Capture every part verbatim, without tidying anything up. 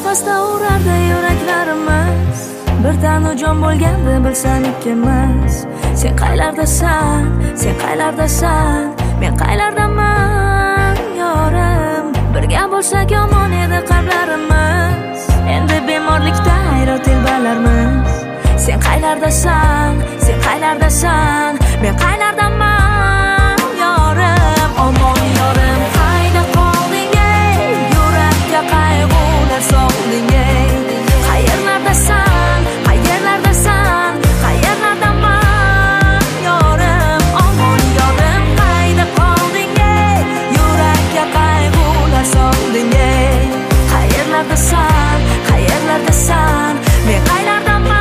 nafasda urardi yuraklarimiz. Bir tanu jon bo'lganda bilsam ikkimiz. Sen qaylardasan, sen qaylardasan, men qaylardaman yorim. Birga bo'lsak yomon edi qalblarimiz. Endi bemorlikda hayrat telbalarmiz. Sen qaylardasan, sen qaylardasan, men qaylardaman yorim. Omon yorim, qayda qolding ey? Yurakka qayg'ular solding ey. Qayerlardasan, qayerlardasan, qayerlardaman yorim. Omon yorim, qayda qolding ey? Yurakka qayg'ular solding ey. Qayerlardasan, qayerlardasan, men qaylardaman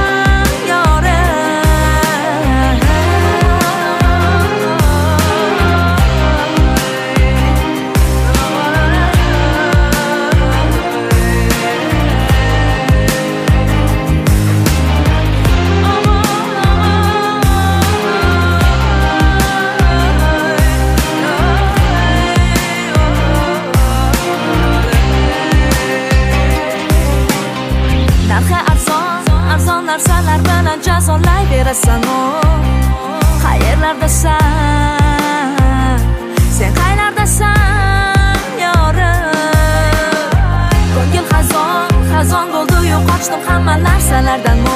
narsalar bilan jazolayverasan o. Qayerlardasan, sen qaylardasan yorim. Ko'ngil xazon, xazon bo'ldi, yo'qochdim hamma narsalardan mo.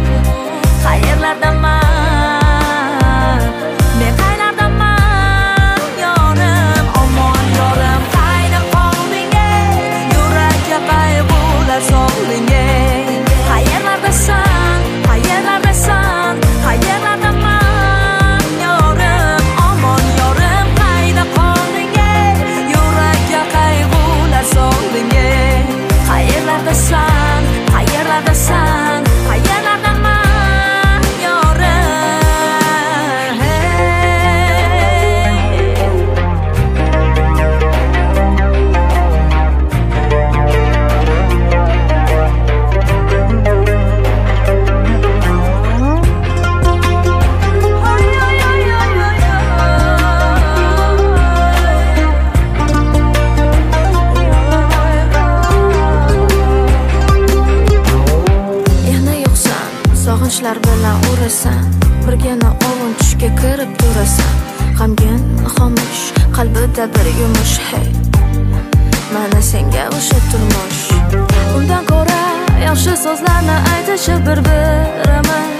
Qayerlardaman, men qaylardaman yorim. Omon yorim, qayda qolding ey? Yurakka qayg'ular solding ey. Qayerlardasan, qayerlardasan, qayerlardaman yorim. Omon yorim, qayda qolding ey? Yurakka qayg'ular solding ey. Qayerlardasan, qayerlardasan, qayerlardaman yorim. Sog'inchlar bilan urasan, birgina ovun tushga kirib turasan. G'amgin, xomush, qalbida bir yumush. Hey, mana senga o'sha turmush. Undan ko'ra yaxshi so'zlarni aytishib bir-birimiz.